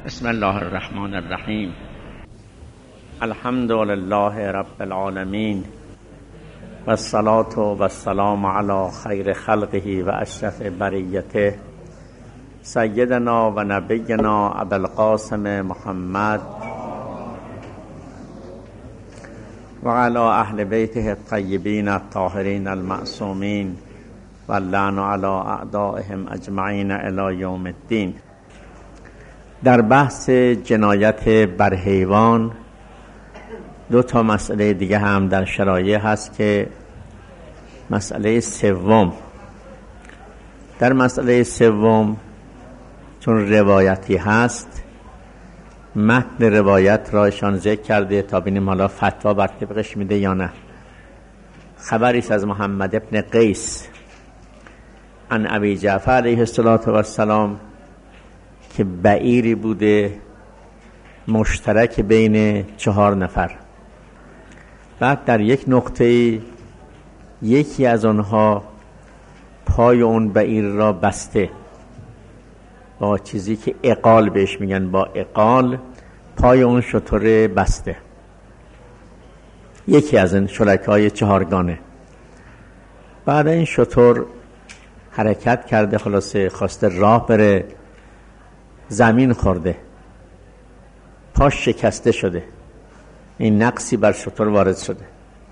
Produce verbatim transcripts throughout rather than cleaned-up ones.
بسم الله الرحمن الرحیم. الحمد لله رب العالمین و الصلاة و السلام علی خیر خلقه و اشرف بریته سیدنا و نبینا ابوالقاسم محمد و علی اهل بیته الطیبین الطاهرین المعصومین و اللعن علی اعدائهم اجمعین الی یوم الدین. در بحث جنایت بر حیوان دو تا مسئله دیگه هم در شرایع هست که مسئله سوم در مسئله سوم چون روایتی هست متن روایت را ایشان ذکر کرده تا ببینیم حالا فتوا بر طبقش میده یا نه. خبری است از محمد ابن قیس عن ابی جعفر علیه السلام که بعیری بوده مشترک بین چهار نفر. بعد در یک نقطه یکی از آنها پای اون بعیر را بسته با چیزی که عقال بهش میگن، با عقال پای اون شتر بسته. یکی از این شرکای چهارگانه. بعد این شتر حرکت کرده، خلاصه خواسته راه بره، زمین خورده، پاش شکسته شده، این نقصی بر شتر وارد شده.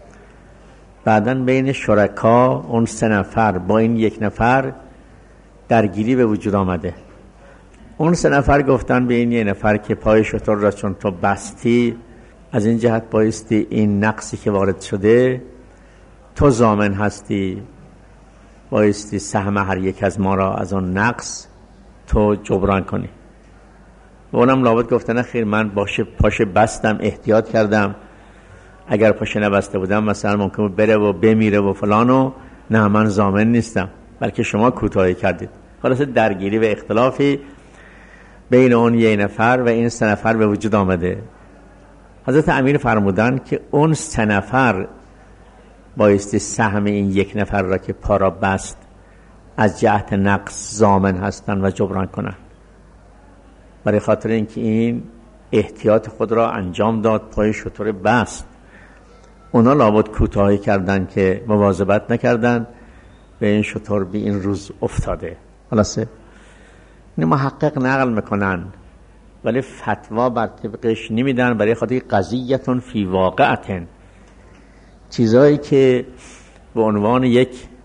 بعداً بین شرکا اون سه نفر با این یک نفر درگیری به وجود آمده. اون سه نفر گفتن به این یک نفر که پای شتر را چون تو بستی، از این جهت بایستی این نقصی که وارد شده تو ضامن هستی، بایستی سهم هر یک از ما را از اون نقص تو جبران کنی. و اونم لابد گفتن نه خیر، من باشه پاشه بستم، احتیاط کردم، اگر پاشه نبسته بودم مثلا ممکنه بره و بمیره و فلانو، نه من ضامن نیستم، بلکه شما کوتاهی کردید. خلاص درگیری و اختلافی بین اون یک نفر و این سه نفر به وجود آمده. حضرت امیر فرمودن که اون سه نفر بایستی سهم این یک نفر را که پا را بست از جهت نقص ضامن هستن و جبران کنن، برای خاطر اینکه این احتیاط خود را انجام داد، پای شتر بست. اونا لابد کوتاهی کردن که مواظبت نکردن، به این شتر به این روز افتاده. خلاصه این محقق نقل میکنن ولی فتوا بر طبقش نمیدن، برای خاطر قضیتون فی واقعتن، چیزایی که به عنوان یک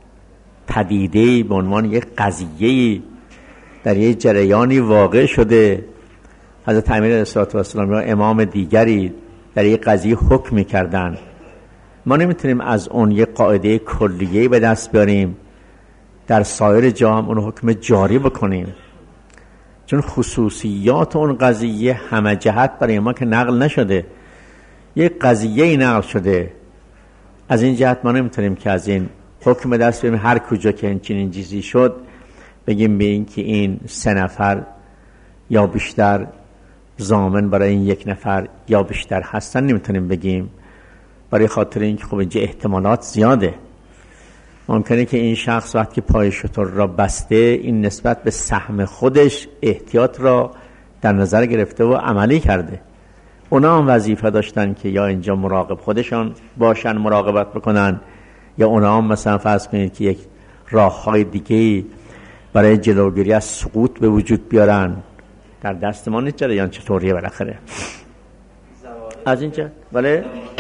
پدیده، به عنوان یک قضیه در یک جریانی واقع شده، حضرت امیر علیه السلام یا امام دیگری در یک قضیه حکم کردن، ما نمیتونیم از اون یک قاعده کلیه به دست بیاریم در سایر جا هم اون حکم جاری بکنیم، چون خصوصیات اون قضیه همه جهت برای ما که نقل نشده، یک قضیه نقل شده. از این جهت ما نمیتونیم که از این حکم دست بیاریم هر کجا که این چنین چیزی شد بگیم به این که این سه نفر یا بیشتر ضامن برای این یک نفر یا بیشتر هستن، نمیتونیم بگیم، برای خاطر اینکه خب اینجا احتمالات زیاده. ممکنه که این شخص وقتی پای شتر را بسته این نسبت به سهم خودش احتیاط را در نظر گرفته و عملی کرده. اونا هم وظیفه داشتن که یا اینجا مراقب خودشان باشن، مراقبت بکنن، یا اونا هم مثلا فرض کنید که یک راه‌های دیگه برای جلوگیری از سقوط به وجود بیارن. در دست ما نیست جریان چطوریه بالاخره از اینجا. ولی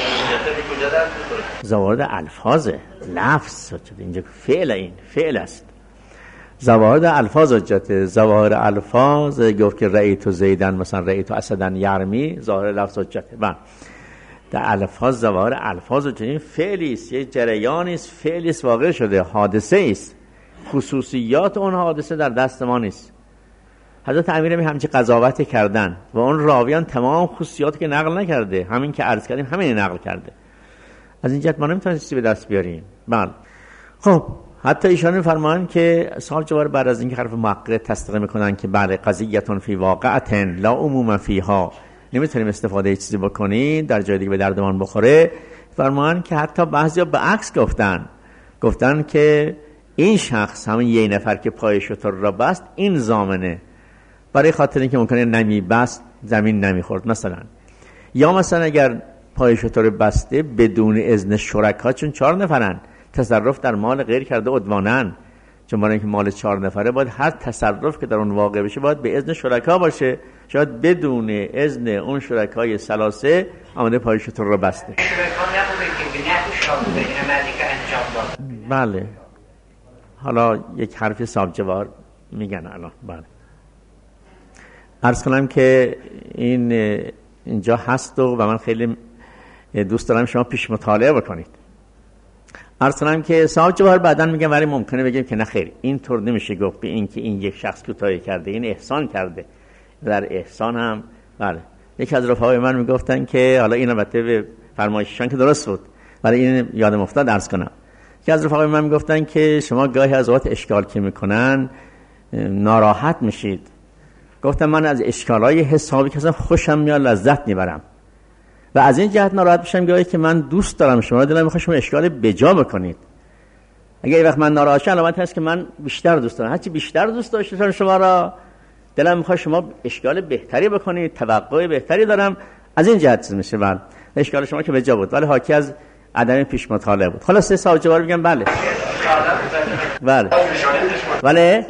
زوارد الفاظه، لفظ اینجا فعل، این فعل است. زوارد الفاظ حجته. زوارد الفاظ گفت که رأیت زیدن مثلا رأیت اسدن یرمی، ظاهر لفظ حجته. با در الفاظ زوارد الفاظ حجته، این فعلی است، یک جریانی است، فعلی است، واقع شده، حادثه است. خصوصیات اون حادثه در دست ما نیست. حضرت امیر همچه قضاوت کردن و اون راویان تمام خصوصیات که نقل نکرده، همین که عرض کردیم همین نقل کرده. از این جهت ما نمیتونیم چیزی به دست بیاریم. بله خب حتی ایشان فرمان که سال جوار بعد از اینکه حرف محقق تصدیق میکنن که بله قضیتون فی واقعتن لا عموم فیها، نمیتونیم استفاده چیزی بکنیم در جای دیگه به دردمان بخوره، فرمان که حتی بعضیا به عکس گفتن گفتن که این شخص همین یه نفر که پای شتر را بست این ضامنه، برای خاطر اینکه ممکنه نمی بست زمین نمیخورد مثلا. یا مثلا اگر پای شتر بسته بدون اذن شرکا، چون چهار نفرن، تصرف در مال غیر کرده عدوانن، چون برای اینکه مال چهار نفره باید هر تصرف که در اون واقع بشه باید به اذن شرکا باشه. شاید بدون اذن اون شرکای ثلاثه آمده پای شتر رو بسته. بله، حالا یک حرف حساب جوار میگن الان. بله، عرض کنم که این اینجا هست و من خیلی دوست دارم شما پیش مطالعه بکنید. عرض کنم که حساب جوار بعداً میگم ولی ممکنه بگیم که نه خیر، این طور نمیشه گفت به این که این یک شخص کوتاهی کرده، این احسان کرده. در احسان هم بله، یکی از رفقای من میگفتن که حالا این البته به فرمایششان که درست بود ولی این یادم افتاد عرض کنم. یکی از رفقای من میگفتن که شما گاهی از اوقات اشکال که میکنن ناراحت میشید. گفتم من از اشکالای حسابی که اصلا خوشم میاد لذت میبرم و از این جهت ناراحت میشم گاهی که من دوست دارم شما دلم میخواد شما اشکال بجا بکنید. اگه این وقت من ناراحت شم علامت هست که من بیشتر دوست دارم. هرچی بیشتر دوست داشتم شما را دلم میخواد شما اشکال بهتری بکنید، توقع بهتری دارم. از این جهت میشه. بله، اشکال شما که بجا بود ولی حاکی از عدم پیش مطالعه بود. خلاص سه سال جواب میگم بله. بله. بله.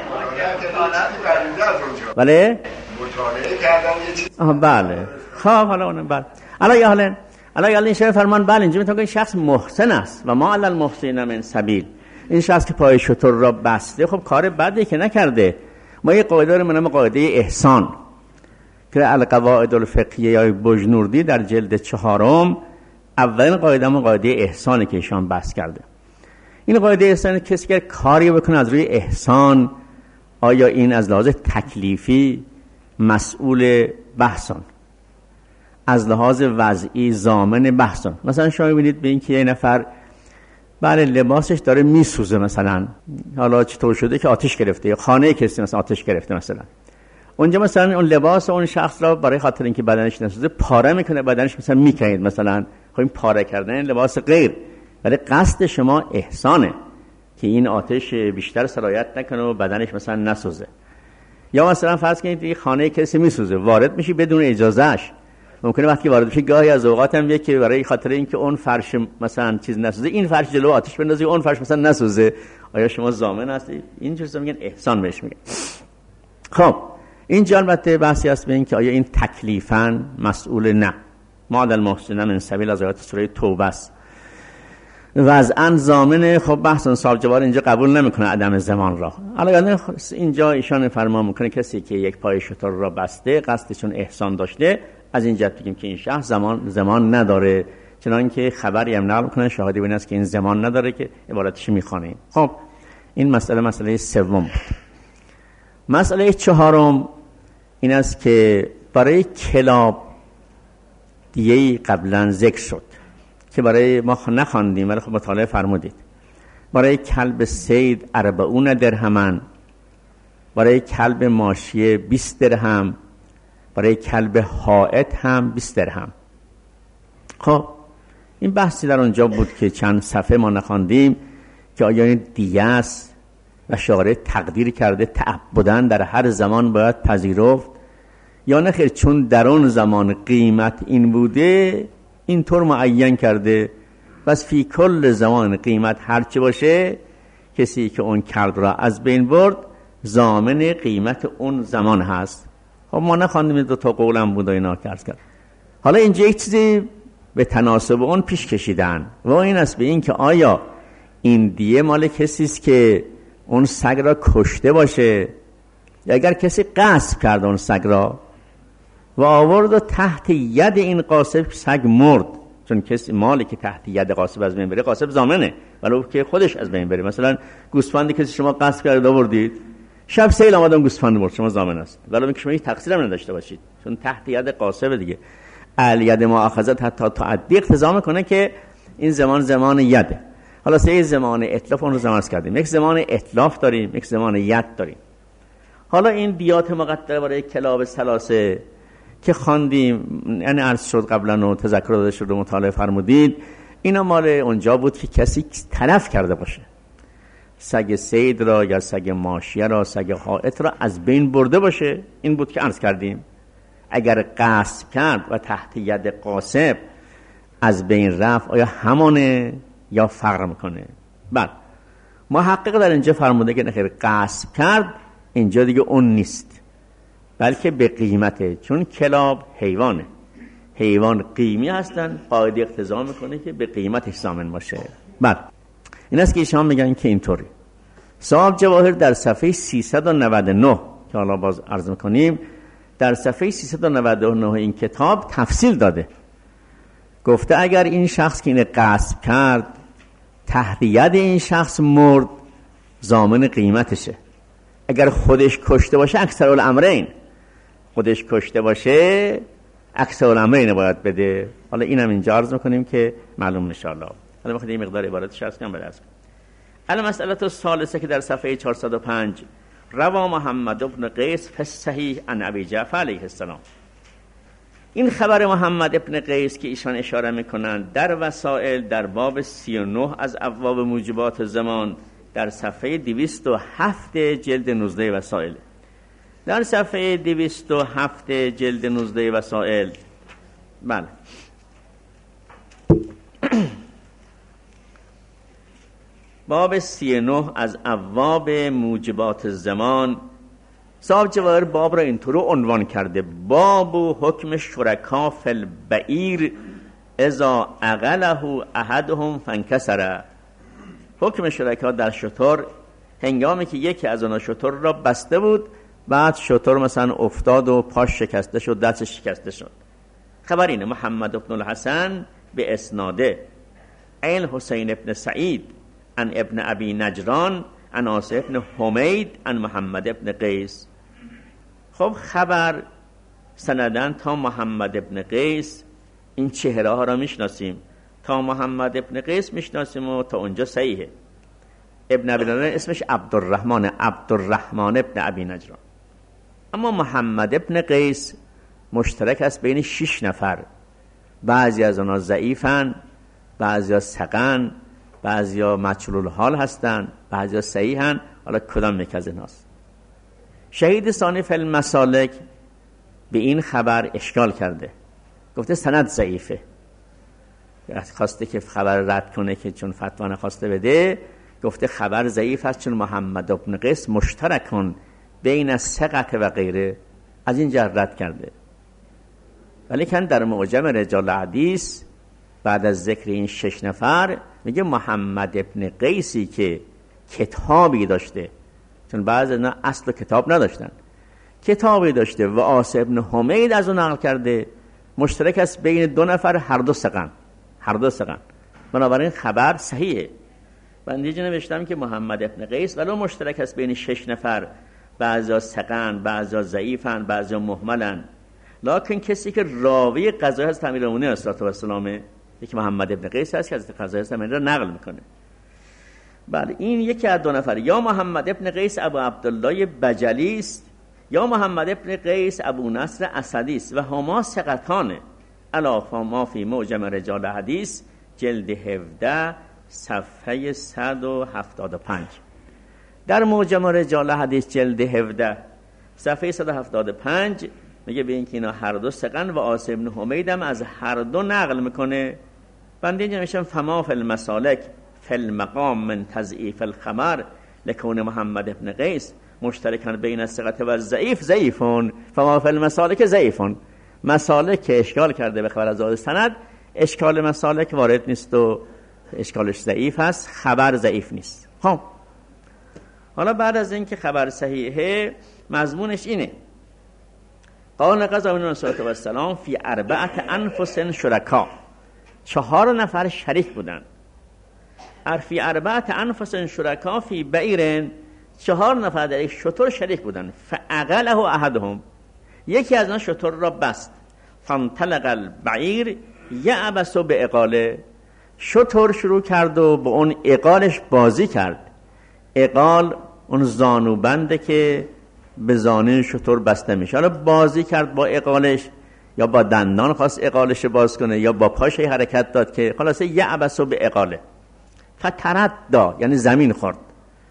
بله. مطالعه کردن یه چیز. آها بله. خب حالا اون بله. الان یا حالا الان یا این شعر فرمان بله اینجا میگه این شخص محسن است و ما علی المحسنین من سبیل. این شخص که پای شتر را بسته خب کار بدی که نکرده. ما یه قاعده رو میگیم قاعده احسان که القواعد الفقهیه یا بجنوردی در جلد چهارم اولین قاعده ما قاعده احسانه که ایشان بحث کرده. این قاعده احسان کسی که کاری بکنه از روی احسان آیا این از لحاظ تکلیفی مسئول بحثان، از لحاظ وضعی ضامن بحثان. مثلا شما می‌بینید به این که یه نفر بله لباسش داره میسوزه مثلا، حالا چطور شده که آتش گرفته یا خانه کسی مثلا آتش گرفته مثلا، اونجا مثلا اون لباس اون شخص را برای خاطر اینکه بدنش نسوزه پاره میکنه، بدنش مثلا میکنید مثلا. خب این پاره کردن لباس غیر، ولی قصد شما احسانه که این آتش بیشتر سرایت نکنه و بدنش مثلا نسوزه. یا مثلا فرض کنید خانه کسی میسوزه، وارد میشی بدون اجازهش. ممکنه وقتی وارد بشی گاهی از اوقات هم یه که برای خاطر اینکه اون فرش مثلا چیز نسوزه این فرش جلو آتش بندازی اون فرش مثلا نسوزه، آیا شما ضامن هستی؟ این چیزا میگن احسان بهش میگن. خب اینجا البته بحثی است به این که آیا این تکلیفاً مسئول نه. ما علی المحسنین من سبیل از آیات سوره توبه است. وضعاً ضامن. خب بحث صاحب جوار اینجا قبول نمیکنه عدم زمان را. الان اینجا ایشان فرمان میکنه کسی که یک پای شتر را بسته قصدشون احسان داشته، از این جهت بگیم که این شخص زمان زمان نداره، چنانکه خبری هم نقل کنه شاهدی بین است که این زمان نداره که عبارتش میخوانیم. خب این مسئله مسئله سوم بود. مسئله چهارم این است که برای کلاب دیگه قبلا ذکر شد که برای ما نخواندیم ولی خب مطالعه فرمودید. برای کلب صید اربعون درهمن، برای کلب ماشیه بیست درهم، برای کلب حائط هم بیست درهم. خب این بحثی در اونجا بود که چند صفحه ما نخواندیم که آیا این دیگه است و شارع تقدیر کرده تعبداً در هر زمان باید پذیرفت یا نه خیر، چون در اون زمان قیمت این بوده اینطور معین کرده بس فی کل زمان قیمت هرچه باشه کسی که اون کلب را از بین برد ضامن قیمت اون زمان هست. خب ما نخواندیم دو تا قولم بود و اینا کرد کرد. حالا اینجا یک چیزی به تناسب اون پیش کشیدن و این است به این که آیا این دیه مال کسی است که اون سگ را کشته باشه یا اگر کسی غصب کرد اون سگ را و آورد و تحت ید این غاصب سگ مرد، چون کسی مالی که تحت ید غاصب از بین بره غاصب ضامنه ولو که خودش از بین بره. مثلا گوسفندی کسی شما غصب کرد آوردید شب سیل آمدن گوسفند مرد، شما ضامن است ولو اینکه شما هیچ تقصیری هم نداشته باشید، چون تحت ید غاصب دیگه. الید مؤاخذه حتی تعدی اقتضا میکنه که این زمان زمان یده. حالا سه زمان اتلاف اون رو زمان کردیم، یک زمان اتلاف داریم یک زمان ید داریم. حالا این دیات مقدره برای کلاب ثلاثه که خواندیم یعنی عرض شد قبلا و تذکر داده شد و مطالعه فرمودید، اینا مال اونجا بود که کسی تلف کرده باشه. سگ صید را یا سگ ماشیه را، سگ حائط را از بین برده باشه. این بود که عرض کردیم اگر قصد کرد و تحت ید قاصب از بین رفت آیا همانه یا فرق میکنه؟ بله، محقق در اینجا فرموده که نخیر، قصد کرد اینجا دیگه اون نیست بلکه به قیمته، چون کلاب حیوانه، حیوان قیمی هستن، قاعده اقتضا میکنه که به قیمتش ضامن باشه. بله، این است که ایشان میگن که اینطوری. صاحب جواهر در صفحه سیصد و نود و نه که حالا باز عرض میکنیم، در صفحه سیصد و نود و نه این کتاب تفصیل داده، گفته اگر این شخص که اینه قصد کرد تحت ید این شخص مرد ضامن قیمتشه. اگر خودش کشته باشه اکثر الامرین، خودش کشته باشه اکثر الامرین باید بده. حالا اینم اینجا عرض میکنیم که معلوم ان شاء الله. حالا میخواد این مقدار عبارتش عرض کنم بدرس کنم. المسئله الثالثه که در صفحه چهارصد و پنج، روا محمد ابن قیس فی الصحیح عن ابی جعفر علیه السلام. این خبر محمد ابن قیس که ایشان اشاره میکنن در وسائل در باب سی و نه از ابواب موجبات زمان در صفحه دویست و هفت جلد نوزده وسائل. در صفحه دویست و هفت جلد نوزده وسائل، بله، باب سی و نه از ابواب موجبات زمان، صاحب جواهر باب را اینطور عنوان کرده: باب و حکم شرکا فی البعیر اذا اغله احدهم فانکسر. حکم شرکا در شتر هنگامی که یکی از آنها شتر را بسته بود، بعد شتر مثلا افتاد و پاش شکسته شد، دستش شکسته شد. خبر اینه: محمد ابن الحسن به اسناده عین حسین ابن سعید عن ابن ابی نجران عن آصف ابن حمید عن محمد ابن قیس. خب خبر سندن تا محمد ابن قیس، این چهره ها را میشناسیم، تا محمد ابن قیس میشناسیم و تا اونجا صحیحه. ابن ابی نجران اسمش عبدالرحمن، عبدالرحمن ابن ابی نجران. اما محمد ابن قیس مشترک است بین شش نفر، بعضی از آنها ضعیفن، بعضی ها ثقن، بعضی ها مجهول الحال هستن، بعضی ها صحیحن. حالا کدام یک از ایناست؟ شهید ثانی فی المسالک به این خبر اشکال کرده، گفته سند ضعیفه، خواسته که خبر رد کنه که چون فتوا نخواسته بده، گفته خبر ضعیف است چون محمد ابن قیس مشترکون بین الثقة و غیره، از این جهت رد کرده. ولی کن در معجم رجال حدیث بعد از ذکر این شش نفر میگه محمد ابن قیسی که کتابی داشته، چون بعضی اینا اصل کتاب نداشتن، کتابی داشته و آصف ابن حمید از اون نقل کرده، مشترک است بین دو نفر، هر دو ثقن، هر دو ثقن، بنابراین خبر صحیحه. من دیگه نوشتم که محمد ابن قیس ولو مشترک است بین شش نفر، بعضیا ثقن، بعضیا ضعیفن، بعضیا مهملن، لکن کسی که راوی قضایه از امیرالمومنین علیه السلام یکی محمد ابن قیس هست که از قضایه از را نقل میکنه. بله، این یکی از دو نفر، یا محمد ابن قیس ابو عبدالله بجلی است یا محمد ابن قیس ابو نصر اسدی است و هما ثقتانه. علاوه ما فی معجم رجال حدیث جلد هفده صفحه صد و هفتاد و پنج. در معجم رجال حدیث جلد هفده صفحه صد و هفتاد و پنج میگه به اینکه اینا هر دو ثقن و آصف ابن حمید هم از هر دو نقل میکنه. بنده اینجا میشم فما فی المسالک فی المقام من تضعیف الخمر لکون محمد ابن قیس مشترکان بین الثقة و ضعیف ضعیفون، فما فی المسالک ضعیفون. مسالک که اشکال کرده به خبر از آز سند، اشکال مسالک وارد نیست و اشکالش ضعیف هست، خبر ضعیف نیست. خب حالا بعد از اینکه خبر صحیحه، مضمونش اینه: قال قضا علیه السلام فی اربعت انفس شرکا، چهار نفر شریک بودن. فی اربعت انفس شرکا فی بعیرن، چهار نفر در یک شتر شریک بودن. فاغله احدهم، یکی از آن شتر را بست. فانطلق البعیر یعبس بعقاله، شتر شروع کرد و با اون عقالش بازی کرد. عقال اون زانوبنده که به زانوی شتر بسته میشه، حالا بازی کرد با عقالش، یا با دندان خواست عقالش باز کنه یا با پاش حرکت داد که خلاصه یعبس بعقاله. فترد دا یعنی زمین خورد.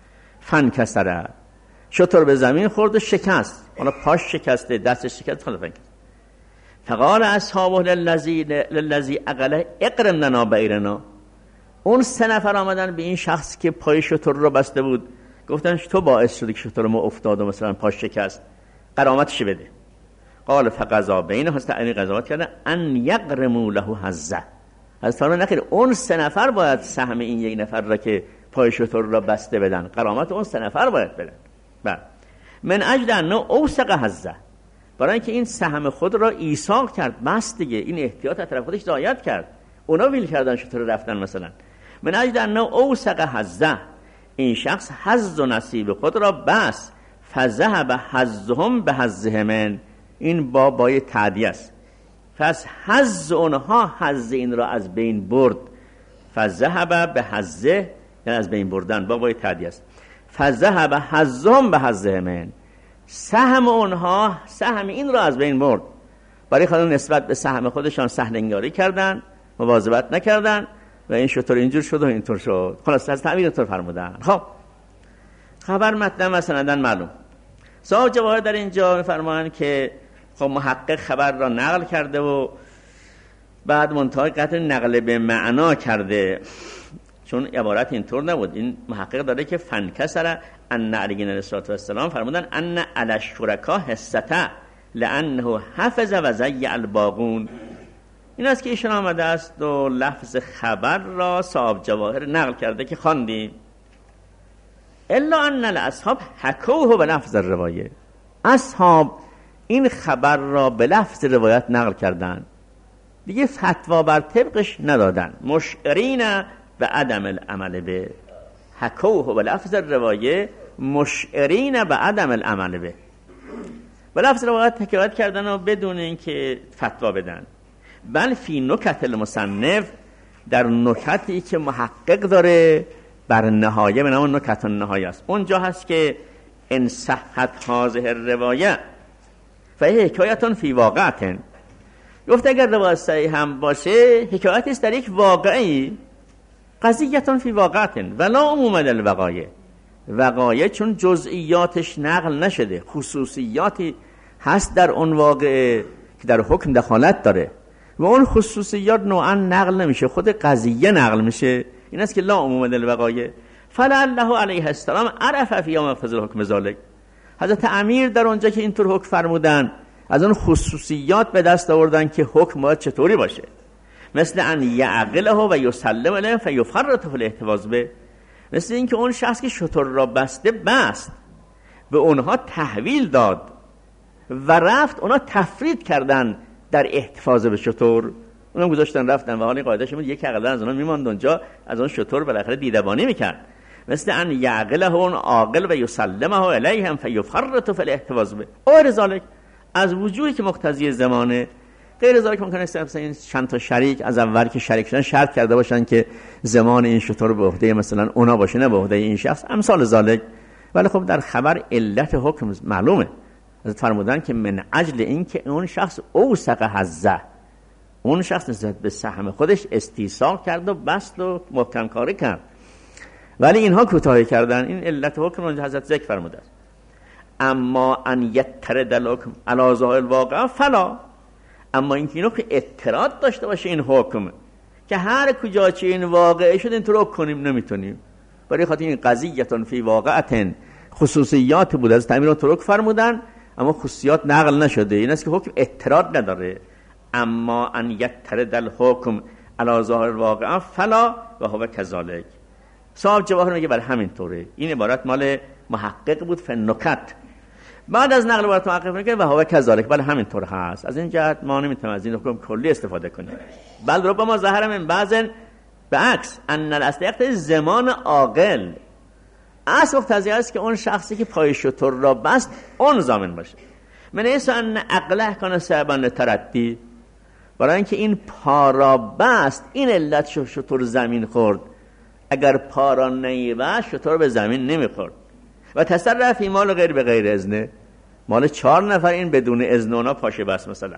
فانکسره، شتر به زمین خورد و شکست، حالا پاش شکسته، دستش شکست، حالا فانکسره. فقال اصحابه للذی للذی عقله اقرم لنا بعیرنا. اون سه نفر آمدن به این شخص که پای شتر رو بسته بود، گفتن تو باعث شدی که شتر ما افتاد و مثلا پاش شکست، غرامتش بده. قال فقضا بینه، هست این قضاوت کردن ان یغرموا له حظه. از فرمان نخیر اون سه نفر باید سهم این یک نفر را که پای شتر را بسته بدن، غرامت اون سه نفر باید بدن. بعد من اجل انه اوثق حظه، برای اینکه این سهم خود را ایثاق کرد، بس دیگه، این احتیاط از طرف خودش رعایت کرد. اونا ویل کردن شتر رفتن مثلا. من اجل انه اوثق حظه، این شخص حظ و نصیب خود را بس، فذهب حظهم به حظهم، این با بای تعدیه است. پس حظ اونها حظ این را از بین برد. فذهب به حظه، یعنی از بین بردن، با بای تعدیه است. فذهب حظهم به حظهم، سهم اونها سهم این را از بین برد. برای خودشون نسبت به سهم خودشان سهلنگاری کردن، مواظبت نکردن و این شطور اینجور شد و اینطور شد. خلاص از تعبیر اینطور فرمودن. خب خبر متن و سندن معلوم. صاحب جواهر در اینجا میفرمایند که خب محقق خبر را نقل کرده و بعد منتهای قطع نقل به معنا کرده، چون عبارت اینطور نبود. این محقق داره که فنکسر ان علی علیه السلام فرمودن ان علی الشرکا حصته لانه حفظ و ضیع الباقون. این است که ایشون آمده است و لفظ خبر را صاحب جواهر نقل کرده که خواندیم. الا ان الاصحاب حکوه به لفظ روایه، اصحاب این خبر را به لفظ روایت نقل کردن، دیگه فتوا بر طبقش ندادن. مشعرین به عدم العمل به، حکوه به لفظ روایه، مشعرین به عدم العمل به، به لفظ روایت حکایت کردن و بدون اینکه فتوا بدن. بل فی نکت المصنف، در نکتی که محقق داره بر نهایه، به نام نکت النهایه است، اونجا هست که ان صحت هذه الروایه فهی حکایتون فی واقعتن. گفت اگر روایت صحیح هم باشه، حکایت است در یک واقعی، قضیتون فی واقعتن ولا عموم الوقایع. وقایع چون جزئیاتش نقل نشده، خصوصیاتی هست در اون واقعه که در حکم دخالت داره و اون خصوصیات نوعا نقل نمیشه، خود قضیه نقل میشه. این است که لا عموم الوقایع. فلعله علیه السلام عرف فی مقتضی الحکم ذلک. حضرت امیر در اونجا که اینطور حکم فرمودن، از اون خصوصیات به دست آوردن که حکم باید چطوری باشه، مثل ان یعقله و یسلم الیه فیفرط فی الاحتواظ به، مثل این که اون شخص که شتر را بسته بست، به اونها تحویل داد و رفت، اونها تفرید کردن در احتفاظ به شتر، اونم گذاشتن رفتن و حالی قاعده‌اش بود یک عقل از اونها میماند اونجا، از اون شتر بالاخره دیدبانی میکرد. مثل ان یعقله اون عاقل و یسلمه الیهم فیفرط فی الاحتواظ به. غیر ذلک، از وجوهی که مقتضی زمانه، غیر ذلک ممکنه است این چند تا شریک از اول که شریک شدن شرط کرده باشن که زمان این شتر به عهده مثلا اونا باشه، نه به عهده این شخص، امثال ذلک. ولی خب در خبر علت حکم معلومه. از فرمودن که من اجل این که اون شخص اوثق حظه، اون شخص نسبت به سهم خودش استیثاق کرد و بست و محکم کاری کرد، ولی اینها کوتاهی کردن. این علت حکم رو حضرت ذکر فرموده است. اما ان یترد الحکم علی ظاهر الواقع فلا، اما اینکه اینو که اعتراض داشته باشه این حکم که هر کجا چه این واقعه شد اینطور حکم کنیم نمیتونیم، برای خاطر این قضیتون فی واقعتن خصوصیات بود از تعمیر ترک فرمودن اما خصوصیات نقل نشده. این است که حکم اعتراض نداره. اما ان یترد الحکم علی ظاهر الواقع فلا و هو کذالک. صاحب جواهر میگه بر همین طوره. این عبارت مال محقق بود فنکت. بعد از نقل عبارت محقق میگه و هو کذالک، بله همین طور هست. از این جهت ما نمیتونیم از این حکم کلی استفاده کنیم. بل ربما ظاهر من بعضن به عکس ان الاصل زمان عاقل، اصل مقتضی است که اون شخصی که پای شتر را بست اون ضامن باشه. من ایسا ان عقله کنه سبب تردی، برای اینکه این پا را بست این علت شتر زمین خورد. اگر پا را نیبست شتر به زمین نمیخورد. و تصرف این مال غیر به غیر اذنه، مال چهار نفر این بدون اذن اونا پاشه بست مثلا،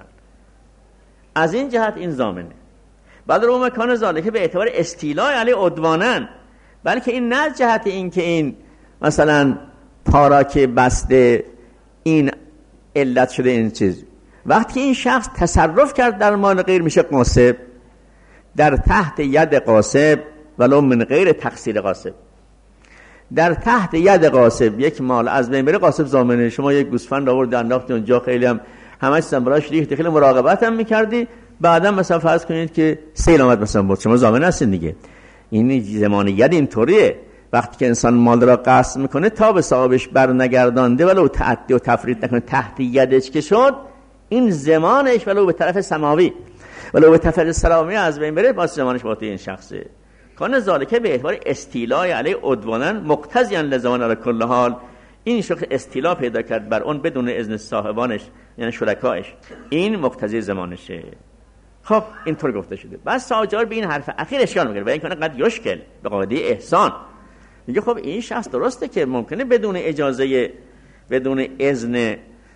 از این جهت این ضامنه. بعد رو مکان ذالکه به اعتبار استیلاء علی عدوانن، بلکه این نه جهت این که این مثلا پارا که بسته این علت شده این چیز. وقتی این شخص تصرف کرد در مال غیر میشه غاصب، در تحت ید غاصب ولو من غیر تقصیر غاصب. در تحت ید غاصب یک مال از بین بره غاصب ضامنه. شما یک گوسفند آورد انداخت اونجا، خیلی هم همش سنبراش ریخت، خیلی مراقبت هم میکردی، بعدا مثلا فرض کنید که سیل آمد مثلا بود، شما ضامن هستین دیگه. این زمان ید اینطوریه، وقتی که انسان مال را قصد میکنه تا به صاحبش بر نگردانده ولو تعدی و تفرید نکنه، تحت یدش که شد این زمانش ولو به طرف سماوی ولو به طرف سلامی از بین بره، باز زمانش با این شخصه. کان ذالکه به اعتبار استیلای علیه عدوانا مقتضیان لزمان علی کل حال، این شخص استیلا پیدا کرد بر اون بدون اذن صاحبانش یعنی شرکایش، این مقتضی زمانشه. خب اینطور گفته شده. بعد ساجار به این حرف اخیر اشکال میگیره و این کنه قد یشکل به قاعده احسان. میگه خب این شخص درسته که ممکنه بدون اجازه بدون اذن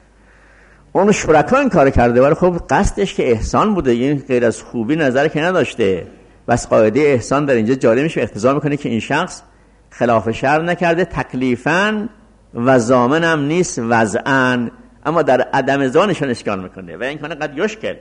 اون شرکا این کار کرده، ولی خب قصدش که احسان بوده، این غیر از خوبی نظر که نداشته. بس قاعده احسان در اینجا جاری میشه، اقتضا میکنه که این شخص خلاف شرع نکرده تکلیفاً و ضامن هم نیست وضعاً، اما در عدم ضانشون اشکال میکنه و این کنه قد یشکل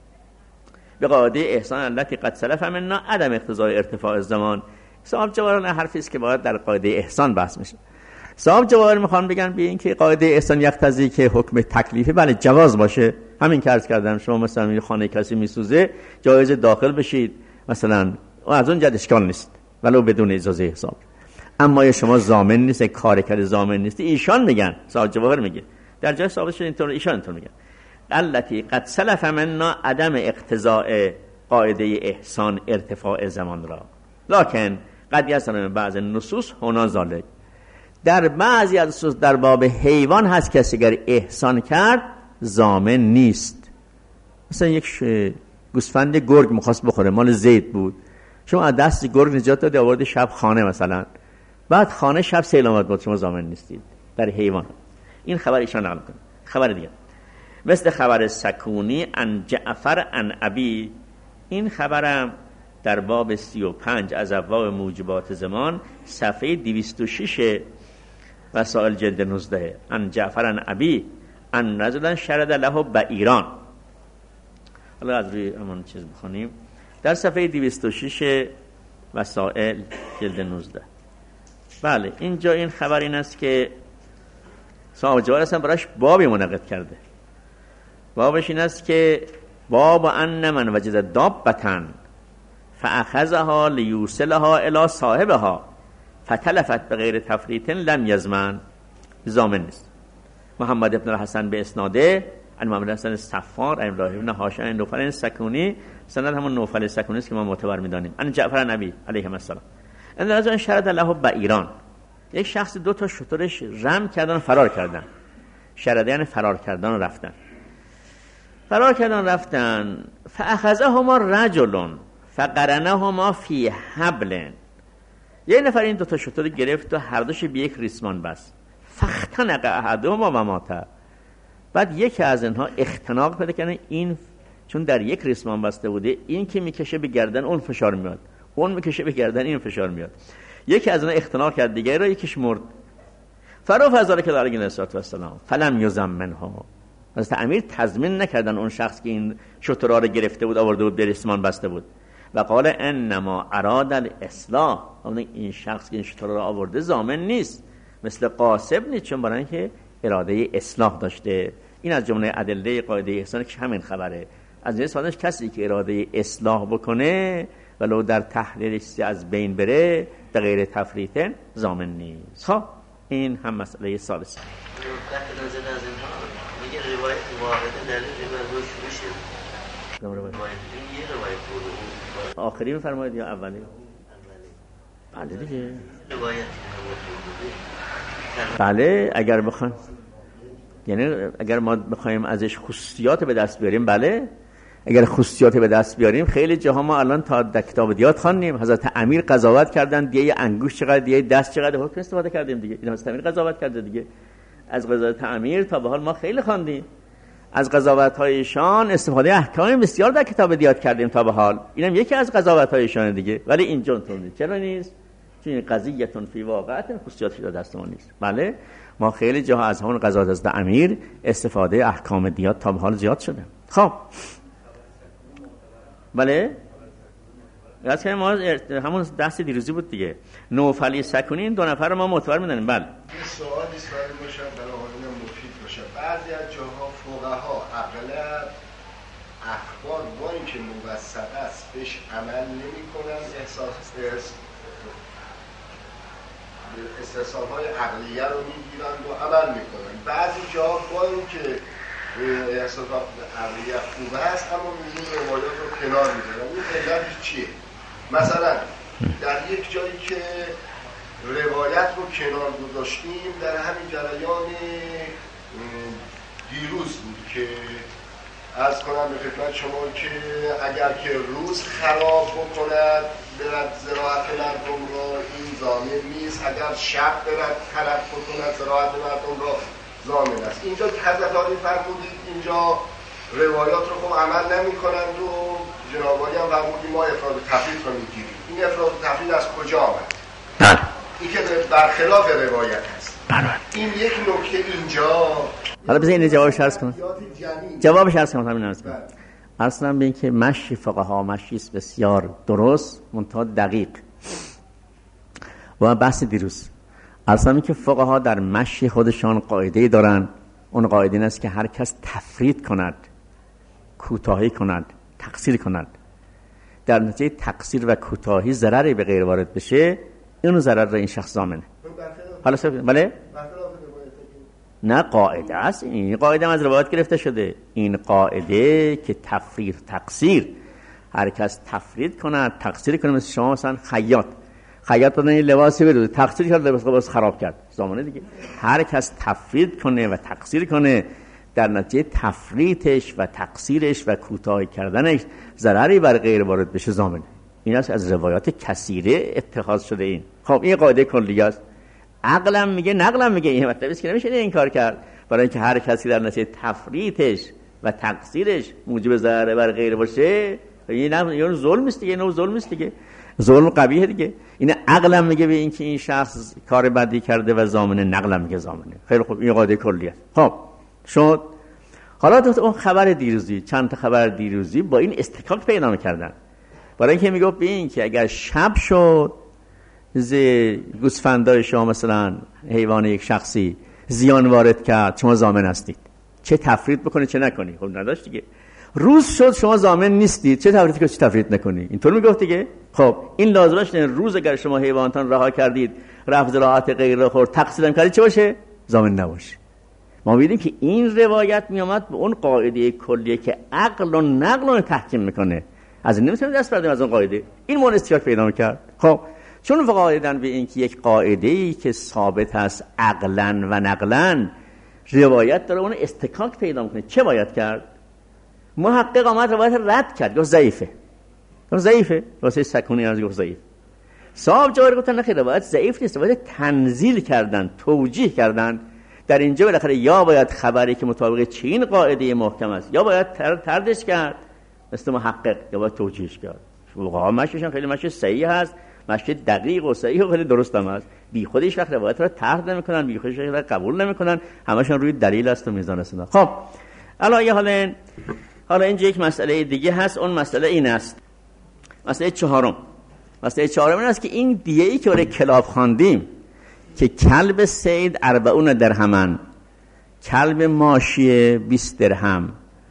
به قاعده احسان التي قد سلف منا عدم اقتضای ارتفاع الزمان. صاحب جواهر حرفی است که باید در قاعده احسان بحث میشه. صاحب جواهر میخوان بگن به این که قاعده احسان یقتضی که حکم تکلیفی بله جواز باشه. همین که عرض کردم، شما مثلا این خانه کسی میسوزه جایز داخل بشید مثلا، از اون جد اشکال نیست ولو بدون اجازه حساب. اما شما ضامن نیست، کارکرد ضامن نیست. ایشان میگن، صاحب جواهر میگه در جای ثابت شده اینطور، ایشان اینطور میگن التی قد سلف منا عدم اقتضاء قاعده احسان ارتفاع زمان را، لکن قد یصل بعض النصوص هنا ذالک. در بعضی از نصوص در باب حیوان هست کسی اگر احسان کرد ضامن نیست. مثلا یک گوسفند گرگ می‌خواست بخوره، مال زید بود، شما از دست گرگ نجات دادی آورد شب خانه مثلا، بعد خانه شب سیل آمد بود، شما ضامن نیستید. در حیوان این خبر ایشان نقل کنه. خبر دیگه مثل خبر سکونی ان جعفر ان ابی، این خبرم در باب سی و پنج از ابواب موجبات زمان صفحه دویست و شش وسائل جلد نوزده، ان جعفر ان ابی ان رجلا شرد له بعیران. حالا از روی همون چیز بخونیم در صفحه دویست و شش وسائل جلد نوزده. بله اینجا این خبر این است که صاحب جواهر اصلا براش بابی منعقد کرده. بابش این است که باب ان من وجد دابتن فاخذها لیوصلها الی صاحبها فتلفت بغیر تفریط لم یضمن، ضامن نیست. محمد ابن الحسن به اسناده ان محمد حسن صفار ان ابراهیم بن هاشم نوفل سکونی، سند همون نوفل سکونی است که ما معتبر می‌دانیم. ان جعفر نبی علیه السلام ان رجل شرد له بعیران، یک شخص دو تا شترش رم کردن فرار کردن. شرده یعنی فرار کردن و رفتن. فرار کردن رفتن فاخذهما رجل فقرنهما فی حبل، یه نفر این دو تا شتر گرفت و هر دوش به یک ریسمان بست. فاختنق احدهما و مات، بعد یکی از اینها اختناق پیدا کنه، این چون در یک ریسمان بسته بوده، این که میکشه به گردن اون فشار میاد، اون میکشه به گردن این فشار میاد، یکی از اینها اختناق کرد دیگه رو، یکیش مرد. فرو فزاره که علیه السلام فلم یضمنها، از امیر تضمین نکردن اون شخص که این شترا رو گرفته بود آورده بود به ریسمان بسته بود. و قال انما اراد الاصلاح، این شخص که این شترا رو آورده ضامن نیست، مثل قاصب نیست، چون برای اینکه اراده اصلاح داشته. این از جمله ادله قاعده احسان که همین خبره. از این سوالش کسی که اراده اصلاح بکنه ولو در تحلیلش از بین بره در غیر تفریط ضامن نیست. خب این هم مسئله ثالثه. میگه روایت واحده دلیل روایت روش میشه. روایت این یه روایت بود. آخری میفرمایید یا اولی؟ اولی. بله دیگه. روایت بله اگر بخوایم، یعنی اگر ما بخوایم ازش خصوصیات به دست بیاریم، بله اگر خصوصیات به دست بیاریم، خیلی جاها ما الان تا در کتاب دیات خواندیم حضرت امیر قضاوت کردن دیگه انگوش چقدر دیگه دست چقدر حکم استفاده کردیم دیگه. این حضرت امیر قضاوت کرده دیگه. از قضاوت امیر تا به حال ما خیلی خواندیم، از قضاوت هایشان استفاده احکام بسیار در کتاب دیات کردیم تا به حال. اینم یکی از قضاوت هایشان دیگه. ولی اینجا اونطور نیست. چرا نیست؟ توی قضیه‌تون فی واقعیت خصوصیاتش در دست ما نیست. بله ما خیلی جاها از همون قضا از امیر استفاده احکام دیات تا به حال زیاد شده. خب بله از که ما همون دست دیروزی بود دیگه، نوفلی سکونی این دو نفر ما معتبر میدونیم. بله یه سوالی سوالی باشه برای آقایون مفید باشه. بعضی از جاها فقها اغلب اخبار با اینکه موثق است بهش عمل نمی‌کنن، احساس استحسان‌های عقلیه رو میگیرن و عمل میکنن. بعضی جا با اینکه احساسات عقلیه خوب هست اما این روایات رو کنار میذارن. این علتش چیه؟ مثلا در یک جایی که روایت رو کنار گذاشتیم در همین جریان دیروز بود که عرض کنم به خدمت شما که اگر که روز خراب بکند برد زراعت مردم را این ضامن نیست، اگر شب برد تلف بکند زراعت مردم را ضامن است. اینجا حضرت عالی فرمودید اینجا روایات رو خب عمل نمی کنند و جناب عالی هم فرمودید ما افراد تفرید رو میگیریم. این افراد تفرید از کجا آمد؟ بله این که برخلاف روایت هست. بله این یک نکته اینجا. حالا بذار این جوابش عرض کنم. جوابش عرض کنم همین عرض کنم. اصلا به این که مشی فقها مشی است بسیار درست منتها دقیق و بحث دیروز اصلا این که فقها در مشی خودشان قاعده‌ای دارن. اون قاعده این است که هر کس تفرید کند، کوتاهی کند، تقصیر کند، در نتیجه تقصیر و کوتاهی ضرری به غیر وارد بشه، اون ضرر را این شخص ضامنه. حالا سب... بله نه قاعده است. این قاعده از روایات گرفته شده. این قاعده که تفرید تقصیر، هر کس تفرید کند تقصیر کنه، مثل شما مثلا خیاط خیاط دادن لباسی بروزه تقصیر کرد لباس لباس خراب کرد زمانه دیگه. هر کس تفرید کنه و تقصیر کنه در نتیجه تفریطش و تقصیرش و کوتاهی کردنش ضرری بر غیر وارد بشه ضامنه. این است از روایات کثیره اتخاذ شده. این خب این قاعده کلیه است. عقلم میگه نقلم میگه این مطلبی است که نمیشه این کار کرد، برای اینکه هر کسی در نتیجه تفریطش و تقصیرش موجب ضرر بر غیر باشه، این نه ظلم است دیگه، نه ظلم است دیگه، ظلم قبیحه دیگه. این عقلم میگه به این که این شخص کار بدی کرده و ضامنه، نقلم میگه ضامنه. خیلی خوب این قاعده کلیه. خب شد حالا تو اون خبر دیروزی، چند تا خبر دیروزی با این استکاک پیدا می‌کردن، برای اینکه میگه به این که اگر شب شد ز گوسفندای شما مثلا حیوان یک شخصی زیان وارد کرد شما ضامن هستید، چه تفرید بکنی چه نکنی. خب نداشت دیگه. روز شد شما ضامن نیستید، چه تفرید کنی چه تفرید نکنی. اینطور میگفت دیگه. خب این لازمش نه روز اگر شما حیوانتان رها کردید رفت زراعت غیر خورد تقصیرم کردید چه باشه؟ ضامن نباشه. ما دیدیم که این روایت می آمد به اون قاعده کلیه که عقل و نقل رو تحکیم میکنه. از این نمیتونیم دست برداریم از اون قاعده. این مون استیاک پیدا میکرد. خب چون فقهایدن به این که یک قاعده‌ای که ثابت است عقلاً و نقلاً روایت داره اون استکاک پیدا میکنه، چه باید کرد؟ محقق آمد روایت رد کرد، گفت ضعیفه. گفت ضعیفه. واسه سکونی از گفت ضعیف. صاحب جوهر گفتن نه روایت ضعیف نیست، روایت تنزیل کردن، توجیه کردن. در اینجا بالاخره یا باید خبری که مطابق چین قاعده محکم است یا باید تردش کرد مثل محقق، یا باید توجیهش کرد. فقها مشیشون خیلی مشی صحیح هست، مشی دقیق و صحیح و خیلی درست هم هست. بی خودش وقت روایت رو طرح نمی‌کنن، بی خودش رو قبول نمی‌کنن، همشون روی دلیل است و میزان است. خب حالا یه حالا حالا اینجا یک مسئله دیگه هست. اون مسئله این است، مسئله چهارم. مسئله چهارم این است که این دیه‌ای که برای کلاب خواندیم که کلب سید اربعون درهمن، کلب ماشیه بیست درهم،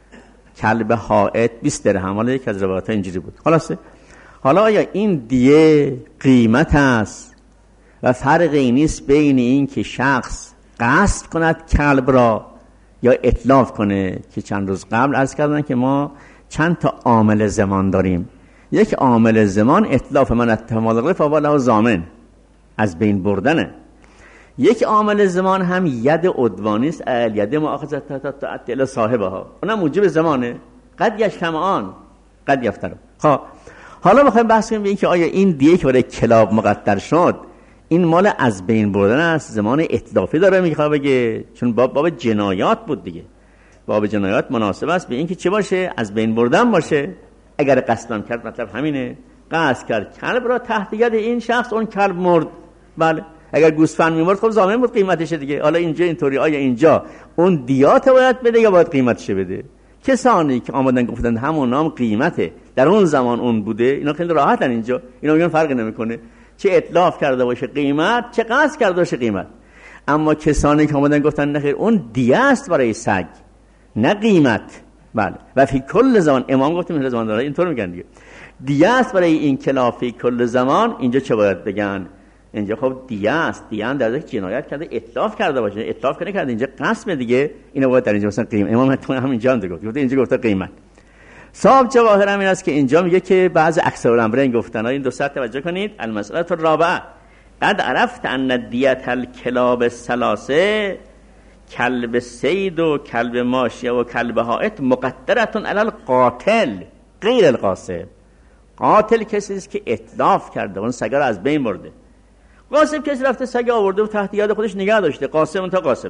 کلب حائط بیست درهم. حالا یک از روایت‌ها اینجوری بود. خلاصه حالا آیا این دیه قیمت است و فرقی نیست بین این که شخص قصد کند کلب را یا اتلاف کنه؟ که چند روز قبل عرض کردن که ما چند تا عامل زمان داریم. یک عامل زمان اتلاف من اتهام الغیب فوالله ضامن، از بین بردنه. یک عامل زمان هم ید عدوانی است، ید مؤاخذه تعطیل صاحبها، اونم موجب زمانه. قد یشتمعان قد یفترق. خب حالا بخوایم بحث کنیم به این که آیا این دیگه که برای کلاب مقدر شد این مال از بین بردن است، زمان اتلافی داره میخواد بگه، چون باب باب جنایات بود دیگه. باب جنایات مناسب است به این که چه باشه؟ از بین بردن باشه. اگر قصدم کرد مطلب همینه، قصد کرد کلب را تحت ید این شخص، اون کلب مرد. بله اگر گوسفند میمرد خب ضامن بود قیمتش دیگه. حالا اینجا اینطوری، آیا اینجا اون دیات باید بده یا باید قیمتش بده؟ کسانی که آمدن گفتن همون نام قیمته، در اون زمان اون بوده، اینا خیلی راحتن اینجا، اینا میگن فرقی نمیکنه چه اتلاف کرده باشه قیمت، چه قصد کرده باشه قیمت. اما کسانی که آمدن گفتن نخیر اون دیه است برای سگ نه قیمت. بله و فی کل زمان، امام گفتیم هر زمان داره اینطور میگن دیگه، دیه است برای این کلاف فی کل زمان. اینجا چه باید بگن؟ اینجا خب دیه است، دیه در ذکر جنایت کرده، اتلاف کرده باشه، اتلاف کنه کرده، اینجا قسم دیگه، اینو باید در اینجا مثلا قیمت. امام هم اینجا هم گفت، گفت اینجا گفته قیمت. صاحب جواهر هم این است که اینجا میگه که بعض اکثر الامرین گفتن، این دو سطح توجه کنید. المسئله الرابعه قد عرفت ان الدیت الکلاب الثلاثه کلب سید و کلب ماشیه و کلب حائط مقدرتون علی القاتل غیر القاسب. قاتل کسی است که اتلاف کرده، اون سگا رو از بین برده. قاسب کسی رفته سگ آورده و تحت یاد خودش نگه داشته، قاسب اون تا قاسبه.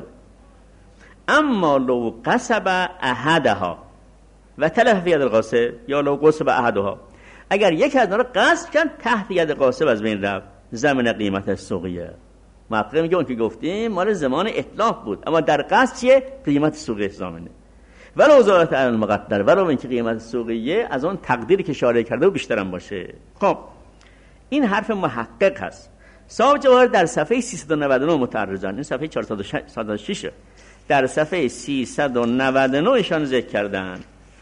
اما لو قصب احدها و تلف فی ید القاسب یا لو قصب احدها، اگر یک از اینا رو قصب کرد تحت ید قاسب از بین رفت، زمین قیمت سوقیه. محقق میگه اون که گفتیم مال زمان اتلاف بود، اما در قصد چیه؟ قیمت سوقیه زامنه. ولو زادت علی المقدر، ولو اینکه قیمت سوقیه از اون تقدیری که شارع کرده و بیشتر هم باشه. خب این حرف محقق هست. صاحب جواهر در صفحه سیصد و نود و نه متعرضان، این صفحه چهارصد و شش، در صفحه سیصد و نود و نه ایشان ذکر کردن.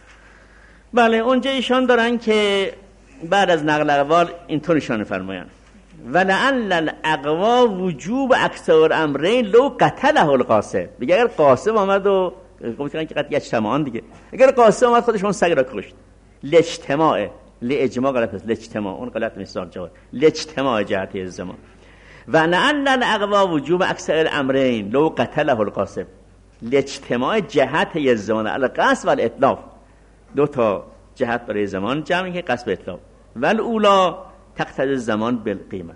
بله اونجا ایشان دارن که بعد از نقل اقوال اینطور ایشان فرمایند ولعل الاقوا وجوب اکثر امرین لو قتله القاسب. بگه اگر قاسب آمد و گفتن که قطعی اجتماعان دیگه، اگر قاسب آمد خودش اون سگ را کشت، لاجتماع لاجماع غلط است، لاجتماع اون غلط نیست صاحب جواد، لاجتماع جهت الزمان. و لعل الاقوا وجوب اکثر الامرین لو قتله القاسب، لاجتماع جهت الزمان القصد و الاتلاف، دو تا جهت برای زمان جمعی که قصد و اتلاف. والاولا تقتضی الزمان بالقیمه،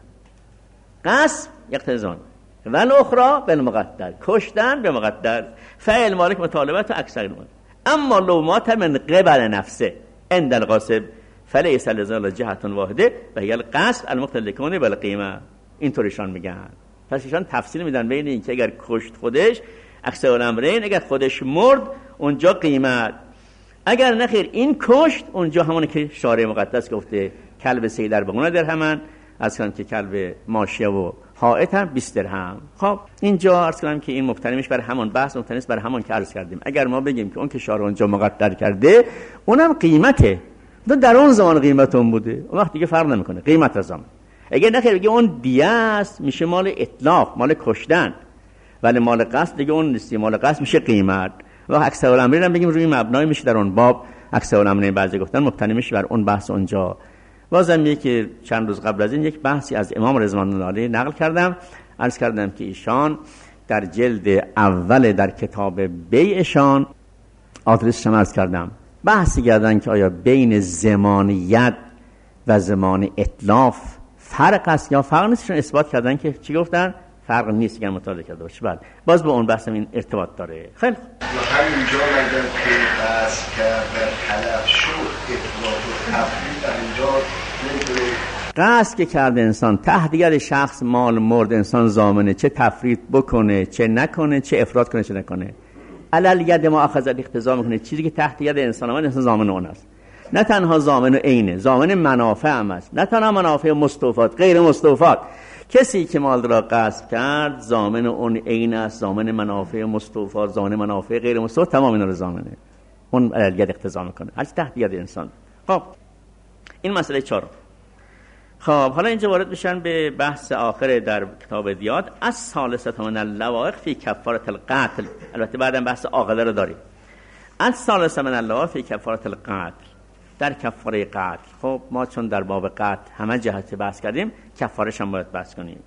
قصد یقتضی زمان، والاخرى بالمقدر، کشتن به مقدر. فعل مالک مطالبت و اکثر المال. اما لو مات من قبل نفسه عند القاسب فلیس لزال جهت واحده و هی القصد المقتضی لکونه بالقیمه. اینطوریشان میگن. پس ایشان تفصیل میدن بین این که اگر کشت خودش اکثر الامرین، اگر خودش مرد اونجا قیمت، اگر نخیر این کشت اونجا همونه که شارع مقدس گفته کلب سید اربعون درهمن، از کنم که کلب ماشیه و حائط هم بیست درهم. خب اینجا عرض کنم که این مبتنیش بر همون بحث مبتنیش بر همون که عرض کردیم. اگر ما بگیم که اون که شارع اونجا مقدر کرده اونم قیمته، در اون زمان قیمت اون بوده، اون وقت دیگه فرق نمیکنه قیمت از زمان. اگر نخیر بگیم اون دیه است میشه مال اطلاق، مال کشتن، ولی مال قصد دیگه اون نیستی، مال قصد میشه قیمت. و اکثر الامرین هم بگیم روی مبنای میشه در اون باب اکثر الامرین بعضی گفتن مبتنی میشه بر اون بحث اونجا. بازم یکی چند روز قبل از این یک بحثی از امام رضوان الله علیه نقل کردم، عرض کردم که ایشان در جلد اول در کتاب بیعشان آدرسش هم عرض کردم، بحثی کردن که آیا بین زمانیت و زمان اتلاف فرق است یا فرق نیستشون اثبات کردن که چی گفتن؟ فرق نیست، اگر مطالعه کرده باشه. بعد باز به اون بحثم این ارتباط داره. خیلی همینجا مگر که بحث کردن طلب شد اطلاف و تفرید در اینجا نمیدونه قصد که کرده انسان تحت ید شخص مال مرد انسان ضامنه، چه تفرید بکنه چه نکنه، چه افراد کنه چه نکنه. علل ید ما اخذ الاقتضا میکنه، چیزی که تحت ید انسان آمد انسان ضامن اون است. نه تنها ضامن عینه، ضامن منافع هم است، نه تنها منافع مستوفات، غیر مستوفات. کسی که مال را غصب کرد ضامن اون عین است، ضامن منافع مستوفات، ضامن منافع غیر مستوفات، تمام اینا رو ضامنه. اون علل ید اقتضا میکنه، هر چی تحت ید انسان. خب این مسئله چهارم. خب حالا اینجا وارد میشن به بحث آخر در کتاب دیات، از ثالثه من اللوائق فی کفاره القتل. البته بعدم بحث عاقله رو داریم. از ثالثه من اللوائق فی کفاره القتل، در کفاره قتل. خب ما چون در باب قتل همه جهت بحث کردیم، کفارش هم باید بحث کنیم.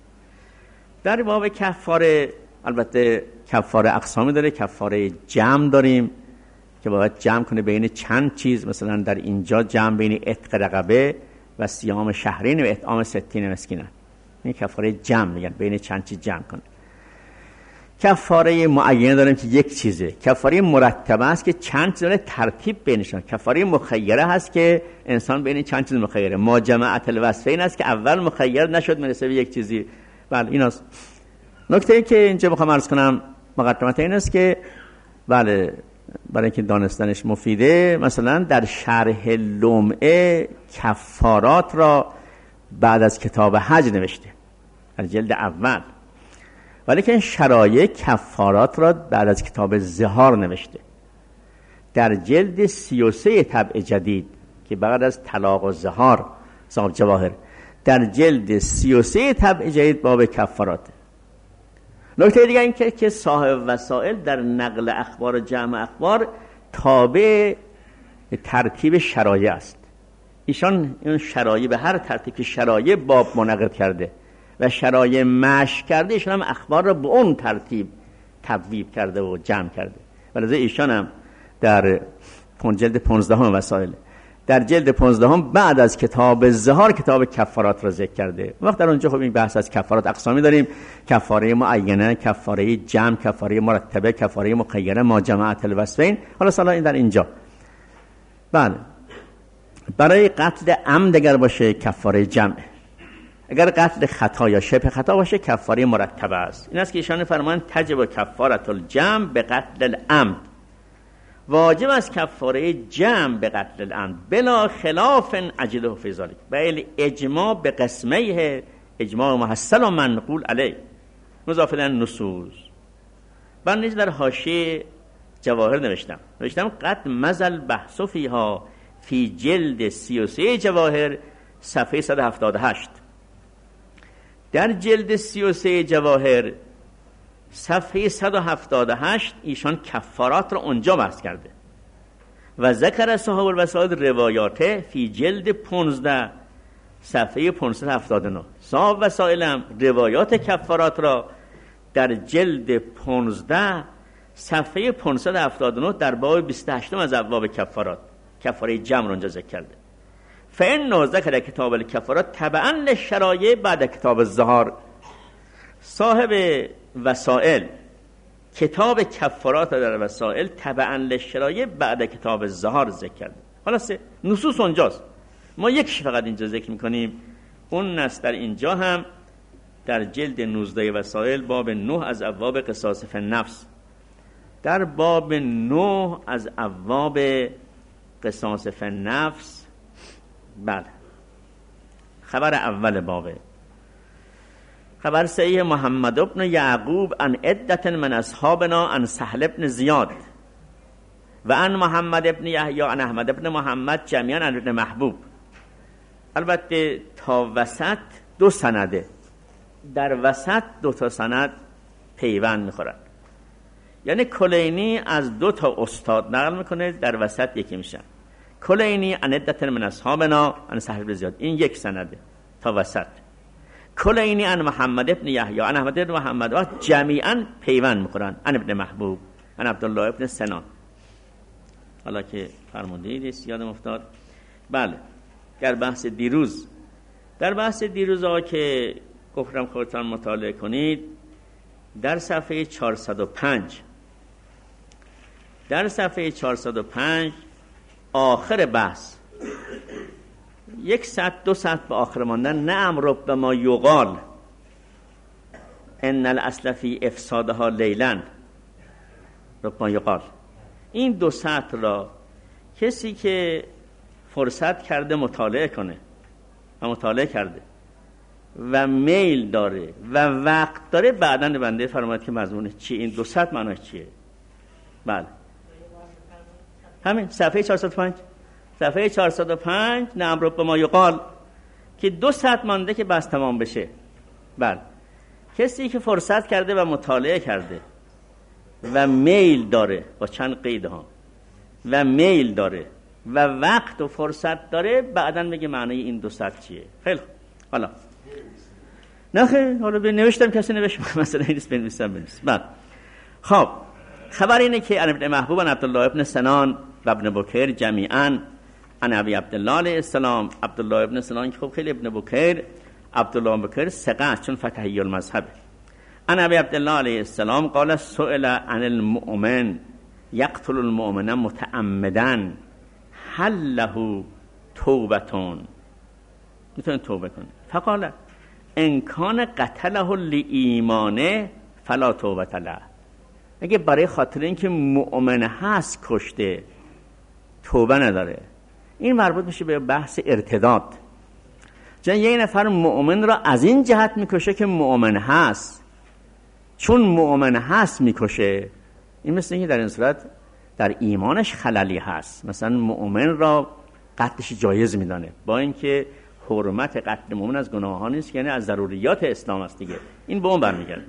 در باب کفاره البته کفاره اقسامی داره. کفاره جمع داریم که باید جمع کنه بین چند چیز، مثلا در اینجا جمع بین عتق رقبه و صیام شهرین و اطعام ستین مسکینان. این کفاره جمع میگن، بین چند چیز جمع کنه. کفاره معینه داریم که یک چیزه، کفاره مرتبه است که چند چیز ترتیب بینشون، کفاره مخیره هست که انسان بین چند چیز مخیره، ما جماعت الوصفین است که اول مخیر نشد میرسه به یک چیزی. بله ایناست. نکته ای که اینجا میخوام عرض کنم مقدمت این است که بله برای اینکه دانستنش مفیده، مثلا در شرح لمعه کفارات را بعد از کتاب حج نوشته در جلد اول، ولی که شرایع کفارات را بعد از کتاب زهار نوشته در جلد سی و سه طبع جدید که بعد از طلاق و زهار صاحب جواهر، در جلد سی و سه طبع جدید باب کفارات. نکته دیگه این که که صاحب وسائل در نقل اخبار و جمع اخبار تابع ترتیب شرایع است. ایشان این شرایع به هر ترتیب شرایع باب منعقد کرده و شرایع مشی کرده، ایشان هم اخبار را به اون ترتیب تبویب کرده و جمع کرده. ولذا ایشان هم در جلد پانزدهم وسائل، در جلد پانزدهم بعد از کتاب زهار کتاب کفارات را ذکر کرده. وقت در اونجا خب این بحث از کفارات اقسامی داریم، کفاره معینه، کفاره جمع، کفاره مرتبه، کفاره مخیره، ما جماعت الوصفین. حالا سالا این در اینجا بله برای قتل عمد اگر باشه کفاره جمع، اگر قتل خطا یا شبه خطا باشه کفاره مرتبه است. این است که ایشان فرمان تجب کفارت الجمع به قتل العمد، واجب است کفاره جمع به قتل العمد بلا خلاف عجله فی ذلک، بل اجماع به قسمه اجماع محصل و منقول علیه مضاف الی النصوص. من نیز در حاشیه جواهر نوشتم نوشتم قد مزل بحث فیها فی جلد سی و سه جواهر صفحه صد و هفتاد و هشت. در جلد سی و سه جواهر صفحه صد و هفتاد و هشت ایشان کفارات را اونجا بحث کرده و ذکر صاحب الوسائل روایاته فی جلد پانزده صفحه پانصد و هفتاد و نه. صاحب وسائل هم روایات کفارات را در جلد پانزده صفحه پانصد و هفتاد و نه در باب بیست و هشت از ابواب کفارات کفاره جمع را اونجا ذکر کرده. فإن ذکر کتاب الکفارات تبعا للشرایع بعد کتاب الزهار. صاحب وسائل کتاب کفارات در وسائل تبعا للشرایع بعد کتاب الزهار ذکر کرده. خلاص نصوص اونجاست، ما یکش فقط اینجا ذکر میکنیم. اون نص در اینجا هم در جلد نوزده وسائل باب نه از ابواب قصاص فی النفس، در باب نه از ابواب قصاص فی النفس بله خبر اول بابه خبر صحیح محمد ابن یعقوب عن عدة من اصحابنا عن سهل ابن زیاد و عن محمد ابن یحیی عن احمد ابن محمد جمیعا عن ابن محبوب. البته تا وسط دو سنده، در وسط دو تا سند پیوند میخورن، یعنی کلینی از دو تا استاد نقل میکنه، در وسط یکی میشن. کلینی عن عدة من اصحابنا عن سهل ابن زیاد، این یک سنده تا وسط. کلینی عن محمد ابن یحیی عن احمد ابن محمد و جمیعا پیوند میخورن عن ابن محبوب عن عبدالله ابن سنان. حالا که فرمودید یادم افتاد. بله در بحث دیروز در بحث دیروز ها که گفتم خودتان مطالعه کنید، در صفحه چهارصد و پنج در صفحه چهارصد و پنج آخر بحث یک ساعت دو ساعت به آخر ماندن، نعم رب ما یقال ان الاصل فی افسادها لیلا رب ما یقال. این دو ساعت را کسی که فرصت کرده مطالعه کنه و مطالعه کرده و میل داره و وقت داره، بعداً بنده فرماید که مضمون چیه، این دو ساعت معناش چیه. بله همین صفحه چهارصد و پنج صفحه چهارصد و پنج نعم رب ما یقال که دو ساعت مانده که بس تمام بشه. بله کسی که فرصت کرده و مطالعه کرده و میل داره با چند قید ها و میل داره و وقت و فرصت داره، بعداً بگه معنی این دو ساعت چیه. خیلی خوب. حالا نه خیلی حالا به نوشتم کسی نوشت مثلا این نیست بنویسم بنویسم. بله خب خبر اینه که ابن محبوب عن عبدالله ابن سنان و ابن بکیر جمیعاً عن ابی عبدالله علیه السلام. عبدالله ابن سنان که خب خیلی ابن بکیر عبدالله ابن بکیر ثقه است چون فتحی المذهب. عن ابی عبدالله علیه السلام قال سئل عن المؤمن یقتل المؤمن متعمدا هل له توبتون، میتونه توبه کنه؟ فقال ان کان قتله لایمانه فلا توبه له. اگه برای خاطر اینکه مؤمن هست کشته توبه نداره. این مربوط میشه به بحث ارتداد. چون یه نفر مؤمن را از این جهت میکشه که مؤمن هست، چون مؤمن هست میکشه. این مثل اینکه در این صورت در ایمانش خللی هست. مثلا مؤمن را قتلش جایز میدانه، با اینکه حرمت قتل مؤمن از گناهان نیست، یعنی از ضروریات اسلام است دیگه. این به اون برمیگرده.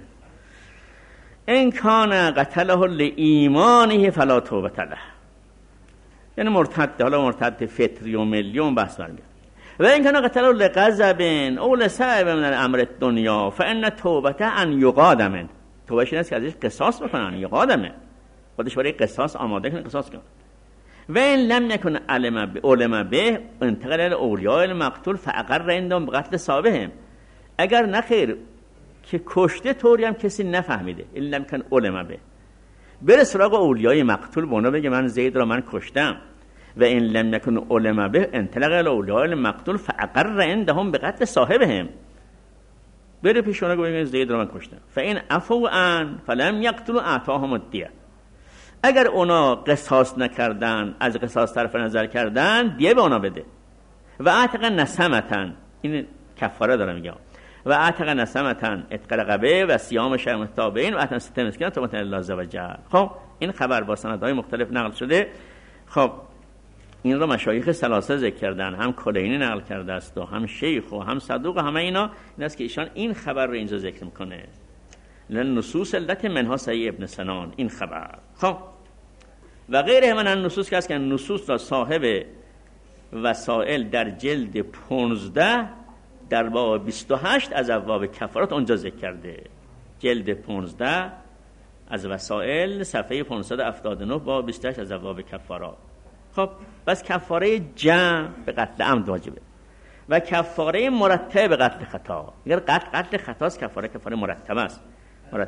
ان کان قتله لایمانه فلا توبه له، یعنی مرتد، حالا مرتد فطری و ملی و بحث برمیگرده. و این کان قتله لغضب او لسعب من الامر الدنیا فان توبته ان یقادم. توبهش اینه که ازش قصاص بکنن، یقادمه، خودش برای قصاص آماده کنه، قصاص کنه. و این لم یکن علم به علم به انتقل الاولیاء المقتول فاقر عندهم بقتل صاحبهم. اگر نخیر که کشته طوری هم کسی نفهمیده، این لم یکن علم به، بره سراغ اولیای مقتول، به اونا بگه من زید را من کشتم. و این لم یکن علم به انتقل الاولیاء المقتول فاقر عندهم بقتل صاحبهم، بره پیش اونا بگه زید را من کشتم. فین عفوا عن فلم یقتلوا اعطاهم الدیه. اگر اونا قصاص نکردن، از قصاص طرف نظر کردن، دیه به اونا بده. و اعتق نسمتن، این کفاره داره میگه، و اعتق نسمتن اتق رقبه و صیام شهر متابعین و اتن ست مسکین تا متن الله عزوجل. خب این خبر با سندهای مختلف نقل شده. خب این رو مشایخ ثلاثه ذکر کردن، هم کلینی نقل کرده است و هم شیخ و هم صدوق، همه اینا این است که ایشان این خبر رو اینجا ذکر میکنه. لن نصوص التي منها صحیح ابن سنان، این خبر. خب و غیره من النصوص که هست که نصوص را صاحب وسائل در جلد پانزده در باب بیست و هشت از ابواب کفارات اونجا ذکر کرده. جلد پانزده از وسائل صفحه پانصد و هفتاد و نه باب بیست و هشت از ابواب کفارات. خب بس کفاره جمع به قتل عمد واجبه و کفاره مرتب به قتل خطا. اگر قتل قتل خطاست کفاره کفاره مرتب است. مرتب.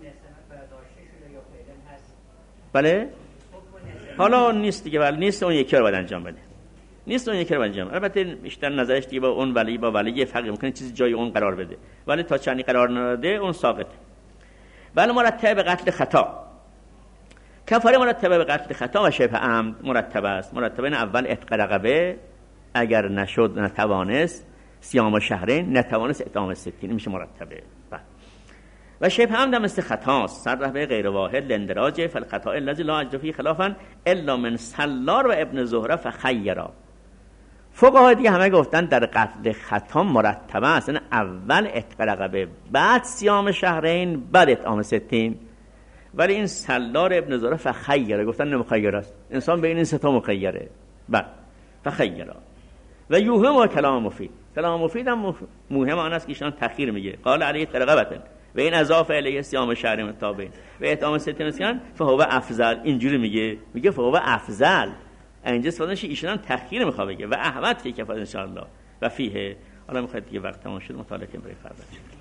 بله؟ حالا نیست دیگه، ولی نیست اون یکی رو باید انجام بده. نیست اون یکی رو باید انجام. البته بیشتر نظرش دیگه با اون ولی با ولی فرق میکنه، چیزی جای اون قرار بده. ولی تا چندی قرار نداده اون ساقطه. ولی مرتب به قتل خطا. کفاره مرتبه به قتل خطا و شبه عمد مرتب است. مرتبه این اول اتق رقبه، اگر نشد نتوانست صیام شهرین، نتوانست اطعام ستین، میشه مرتبه. و شبه عمد هم مثل خطاست. صرح به غیر واحد لندراج فالخطا الذی لا اجر فیه خلافا الا من سلار و ابن زهره فخیرا. فقها دیگه همه گفتن در قتل خطا مرتبه است، یعنی اول اتق رقبه، بعد صیام شهرین، بعد اطعام ستین. ولی این سلار ابن زهره فخیرا گفتن نمخیر است، انسان بین این سه تا مخیره. بعد فخیرا و یوهم و کلام مفید. کلام مفید هم مهم آن است که ایشان تخییر میگه. قال علیه ترغبتن و این اضافه علیه صیام شهر متابعین و اطعام ستین مسکین فهو افضل. اینجوری میگه، میگه فهو افضل. اینجا استفادهش ایشون تخییر میخواد بگه و احمد فی کفایت ان شاء الله و فیه. حالا میخواد دیگه وقت تمام شد، مطالعه کنیم برای فردا.